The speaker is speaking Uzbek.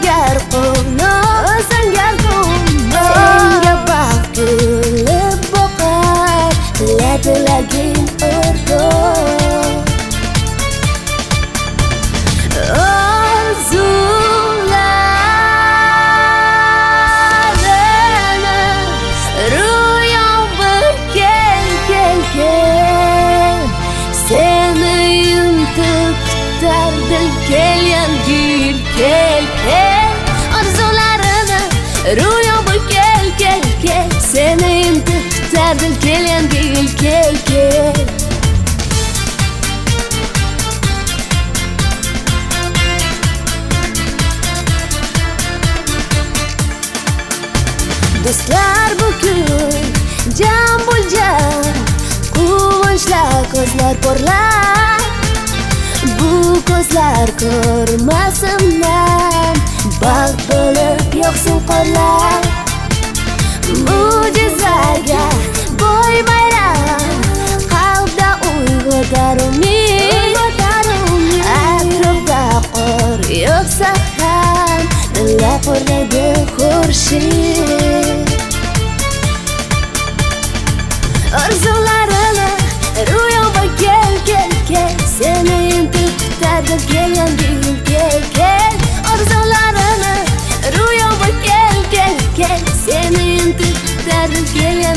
O'zangar qo'noq senga baxt kulib boqar tilagin o'rtoq orzularini ro'yobga kel seni yumtib kutardi kelgan gul kel orzularini ro'yobga kel seni yumtib kutardi kelgan gul kel do'stlar bugun jam bo'ljam quvonchlar ko'zlar porlar bu ko'zlar ko'rmasimdan baxt bo'lib yoqsin qorlar mo'jizaga boy bayram qalbda uyg'otar umid atrofda qor yog'sa ham dillar qo'rlaydi xurshid orzularini ro'yobga kel seni yumtib kutardi kelgan gul kel orzularini ro'yobga kel seni yumtib kutardi kelgan